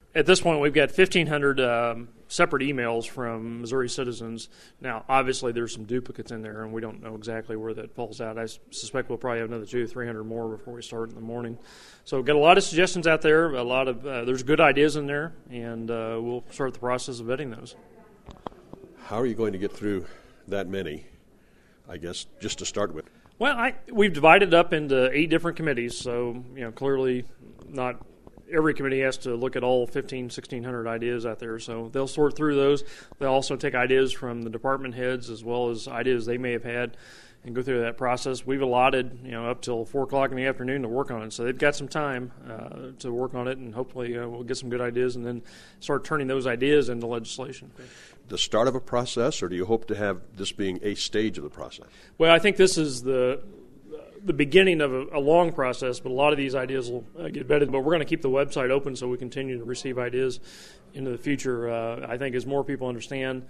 At this point, we've got 1,500 separate emails from Missouri citizens. Now, obviously, there's some duplicates in there, and we don't know exactly where that falls out. I suspect we'll probably have another 200-300 more before we start in the morning. So we've got a lot of suggestions out there. There's good ideas in there, and we'll start the process of vetting those. How are you going to get through that many, I guess, just to start with? Well, we've divided up into 8 different committees, so clearly not every committee has to look at all 1,600 ideas out there. So they'll sort through those. They'll also take ideas from the department heads as well as ideas they may have had and go through that process. We've allotted up till 4 o'clock in the afternoon to work on it, so they've got some time to work on it, and hopefully we'll get some good ideas and then start turning those ideas into legislation. The start of a process, or do you hope to have this being a stage of the process? Well, I think this is the beginning of a long process, but a lot of these ideas will get vetted. But we're going to keep the website open so we continue to receive ideas into the future. I think as more people understand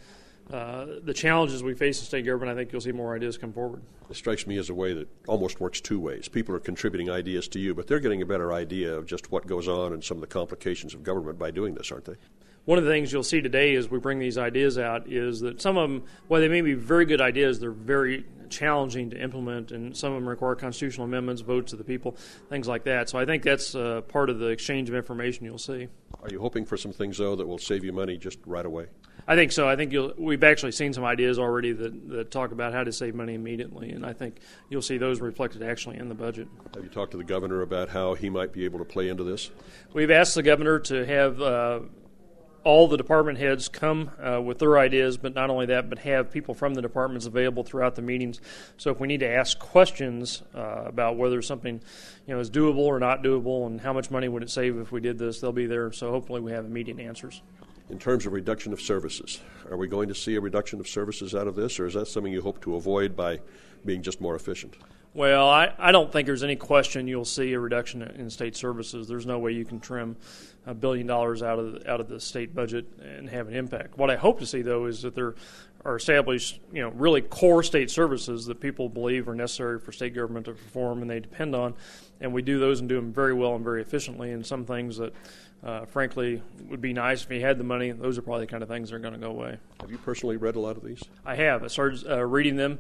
the challenges we face in state government, I think you'll see more ideas come forward. It strikes me as a way that almost works 2 ways. People are contributing ideas to you, but they're getting a better idea of just what goes on and some of the complications of government by doing this, aren't they? One of the things you'll see today as we bring these ideas out is that some of them, while they may be very good ideas, they're very challenging to implement, and some of them require constitutional amendments, votes of the people, things like that. So I think that's part of the exchange of information you'll see. Are you hoping for some things, though, that will save you money just right away? I think so. I think we've actually seen some ideas already that talk about how to save money immediately, and I think you'll see those reflected actually in the budget. Have you talked to the governor about how he might be able to play into this? We've asked the governor to have all the department heads come with their ideas, but not only that, but have people from the departments available throughout the meetings. So if we need to ask questions about whether something is doable or not doable and how much money would it save if we did this, they'll be there. So hopefully we have immediate answers. In terms of reduction of services, are we going to see a reduction of services out of this, or is that something you hope to avoid by being just more efficient? Well, I don't think there's any question you'll see a reduction in state services. There's no way you can trim $1 billion out of the state budget and have an impact. What I hope to see, though, is that there are established, really core state services that people believe are necessary for state government to perform and they depend on, and we do those and do them very well and very efficiently. And some things that, frankly, would be nice if you had the money, those are probably the kind of things that are going to go away. Have you personally read a lot of these? I have. I started reading them.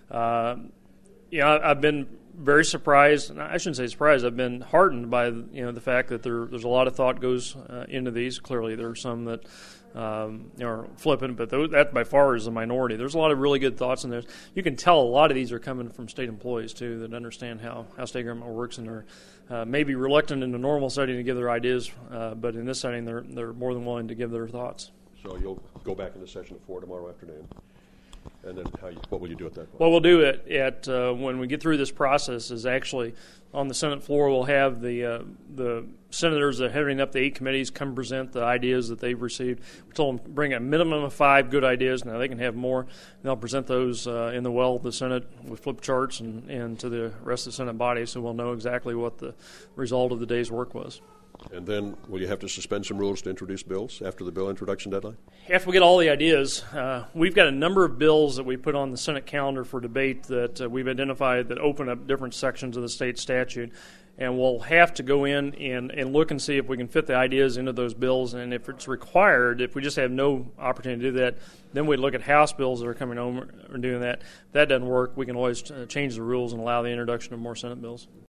I've been very surprised, and I shouldn't say surprised, I've been heartened by the fact that there's a lot of thought goes into these. Clearly there are some that are flippant, but that by far is a minority. There's a lot of really good thoughts in there. You can tell a lot of these are coming from state employees, too, that understand how state government works and are maybe reluctant in the normal setting to give their ideas, but in this setting they're more than willing to give their thoughts. So you'll go back into session at 4 tomorrow afternoon? And then what will you do at that point? What we'll do at when we get through this process is actually on the Senate floor we'll have the senators that are heading up the 8 committees come present the ideas that they've received. We told them bring a minimum of 5 good ideas. Now they can have more. And they'll present those in the well of the Senate with flip charts and to the rest of the Senate body, so we'll know exactly what the result of the day's work was. And then will you have to suspend some rules to introduce bills after the bill introduction deadline? After we get all the ideas, we've got a number of bills that we put on the Senate calendar for debate that we've identified that open up different sections of the state statute. And we'll have to go in and look and see if we can fit the ideas into those bills. And if it's required, if we just have no opportunity to do that, then we'd look at House bills that are coming over and doing that. If that doesn't work, we can always change the rules and allow the introduction of more Senate bills.